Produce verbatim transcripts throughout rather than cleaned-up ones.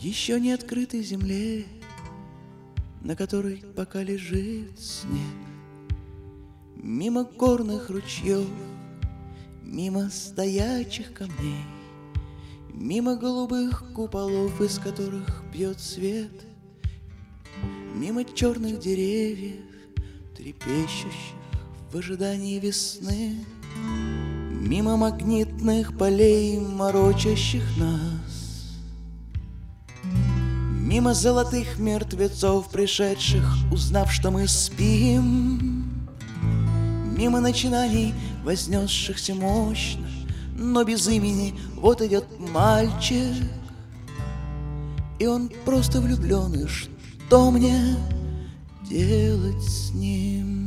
еще не открытой земле, на которой пока лежит снег. Мимо горных ручьев, мимо стоячих камней, мимо голубых куполов, из которых бьет свет, мимо черных деревьев, трепещущих в ожидании весны, мимо магнитных полей, морочащих нас, мимо золотых мертвецов, пришедших, узнав, что мы спим, мимо начинаний, вознесшихся мощно, но без имени. Вот идет мальчик, и он просто влюблен, и что мне делать с ним?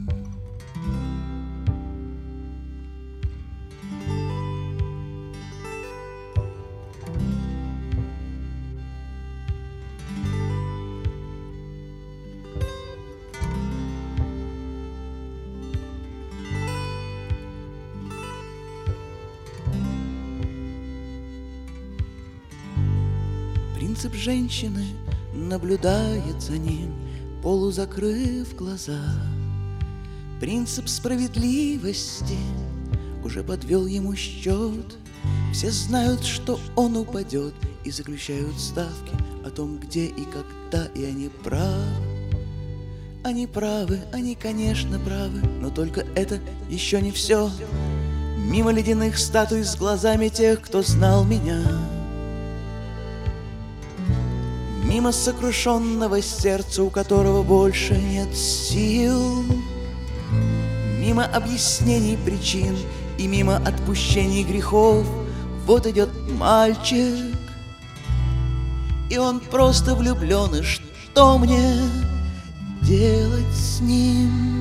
Принцип женщины наблюдает за ним, полузакрыв глаза. Принцип справедливости уже подвел ему счет. Все знают, что он упадет, и заключают ставки о том, где и когда, и они правы. Они правы, они, конечно, правы, но только это еще не все. Мимо ледяных статуй с глазами тех, кто знал меня, мимо сокрушенного сердца, у которого больше нет сил, мимо объяснений причин и мимо отпущений грехов. Вот идет мальчик, и он просто влюблен, и что мне делать с ним?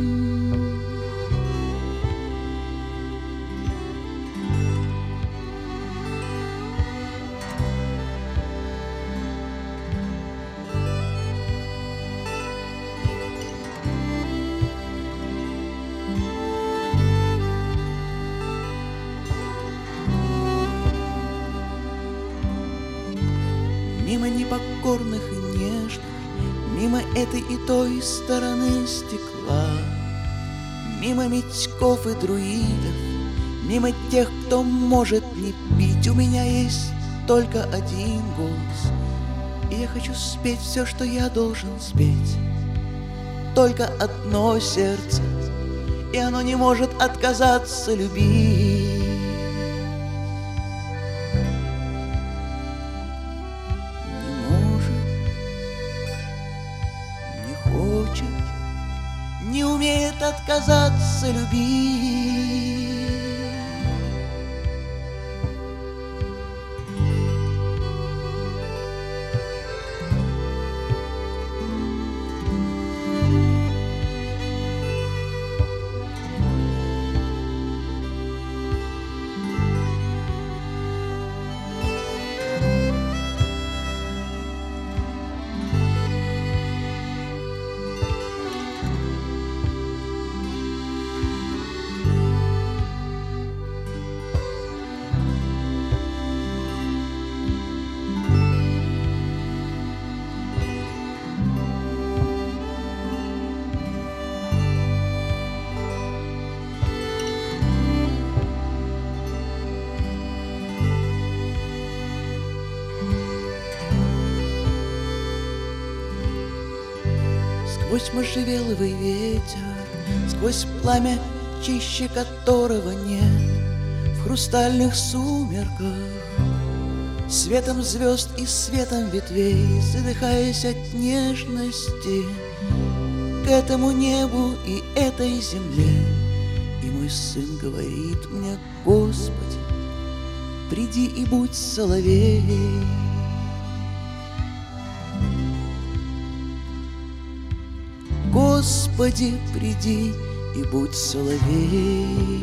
Мимо непокорных и нежных, мимо этой и той стороны стекла, мимо Митьков и друидов, мимо тех, кто может не пить. У меня есть только один голос, и я хочу спеть все, что я должен спеть. Только одно сердце, и оно не может отказаться любить. Не умеет отказаться любить. Сквозь можжевеловый ветер, сквозь пламя, чище которого нет, в хрустальных сумерках, светом звезд и светом ветвей, задыхаясь от нежности к этому небу и этой земле. И мой сын говорит мне: Господи, приди и будь соловей. Господи, приди и будь соловей.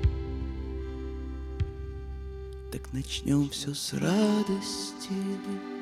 Так начнем все с радости.